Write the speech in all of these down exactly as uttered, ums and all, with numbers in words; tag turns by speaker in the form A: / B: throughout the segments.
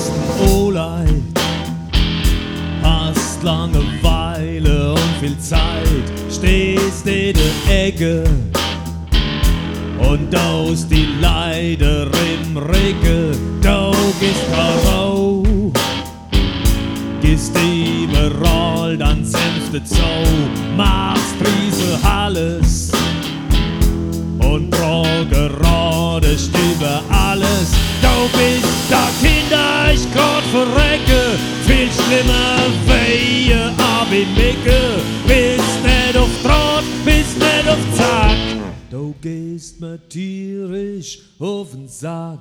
A: bist ein Ohleit, hast Langeweile und viel Zeit, stehst in der Ecke und daust die Leider im Regen. Du gehst Karo, gehst überall, dann senfte Zoo, machst riese alles und gerade über alles. Du bist da Kinder, ich grad verrecke, viel schlimmer wehe, ab in Micke, bist nicht auf Draht, bist nicht auf Zack. Du gehst mir tierisch auf den Sack.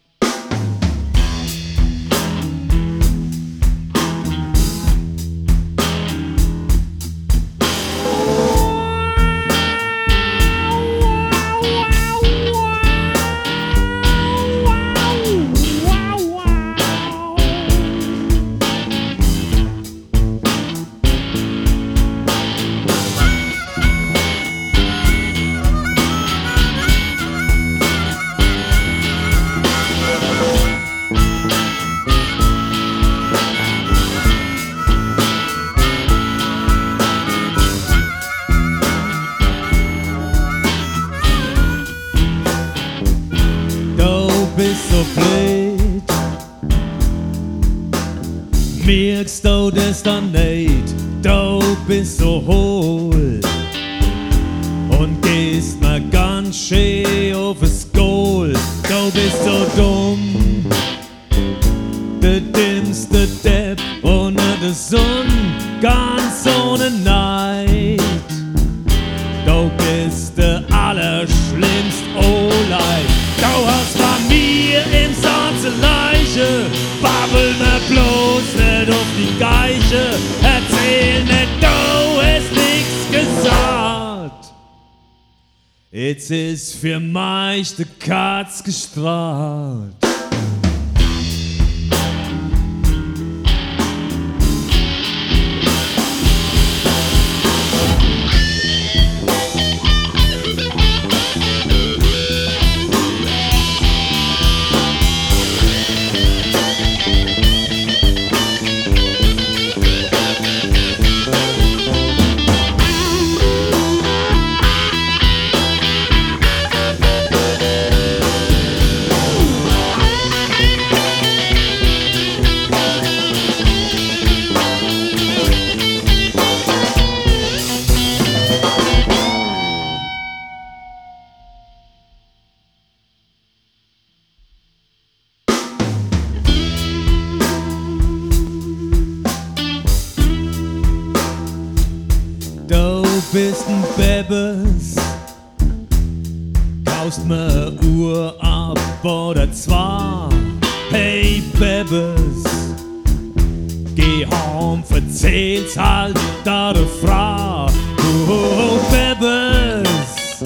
A: Bist so blöd, merkst du das dann nicht? Du bist so hohl und gehst mir ganz schön auf das Goal. Du bist so dumm, der dümmste Depp unter der Sonne, ganz ohne Neid. Du bist der allerschlimmste Ohleit. Du hast bei mir im Satze Leiche, babbel mir bloß nicht auf die Geiche, erzähl nicht, du hast nix gesagt. Jetzt ist für mich die Katz gestrahlt. Du bist ein Bebes, kaufst mir Uhr ab oder zwei. Hey Bebes, geh heim, verzähl's halt da der Frau. Oh Bebes,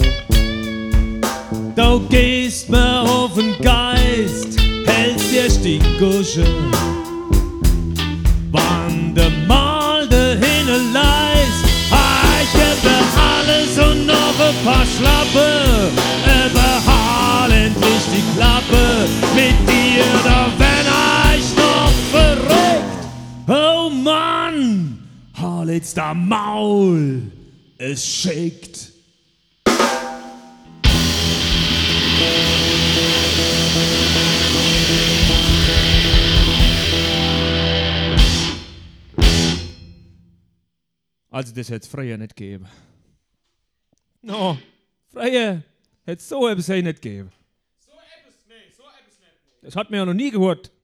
A: du gehst mir auf den Geist, hältst dir die Gusche, wann der mal dahin leist. Alles und noch ein paar Schlappe, überhall endlich die Klappe. Mit dir, da wenn ich noch verrückt. Oh Mann, hall jetzt da Maul, es schickt. Also das hätte es früher nicht gegeben. No, früher hätte es so etwas nicht gegeben. So etwas? Nee, so etwas nicht. Das hat mir ja noch nie gehört.